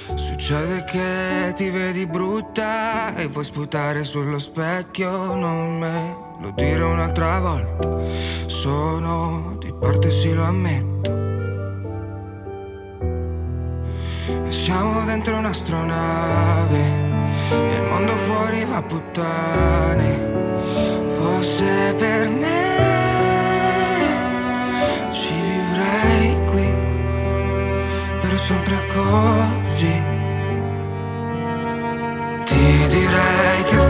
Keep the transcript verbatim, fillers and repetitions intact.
Succede che ti vedi brutta e vuoi sputare sullo specchio, non me lo dire un'altra volta. Sono di parte, sì, lo ammetto. E siamo dentro un'astronave e il mondo fuori va a puttane. Fosse per me ci vivrei qui per sempre così. Ti direi che